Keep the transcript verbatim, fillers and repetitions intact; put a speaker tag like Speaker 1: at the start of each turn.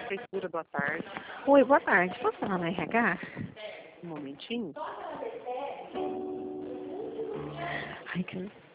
Speaker 1: Prefeitura, boa tarde.
Speaker 2: Oi, boa tarde. Posso falar no R H?
Speaker 1: Um momentinho.
Speaker 2: Ai, que...